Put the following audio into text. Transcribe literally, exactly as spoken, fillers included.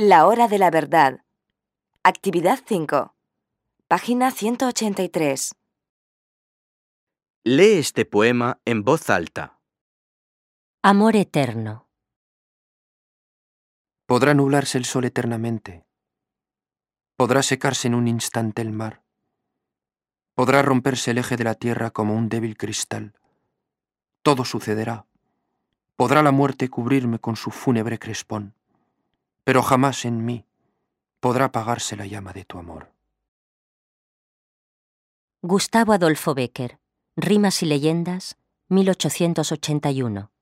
La hora de la verdad. Actividad cinco. Página ciento ochenta y tres. Lee este poema en voz alta. Amor eterno. Podrá nublarse el sol eternamente. Podrá secarse en un instante el mar. Podrá romperse el eje de la tierra como un débil cristal. Todo sucederá. Podrá la muerte cubrirme con su fúnebre crespón, pero jamás en mí podrá apagarse la llama de tu amor. Gustavo Adolfo Bécquer. Rimas y leyendas, mil ochocientos ochenta y uno.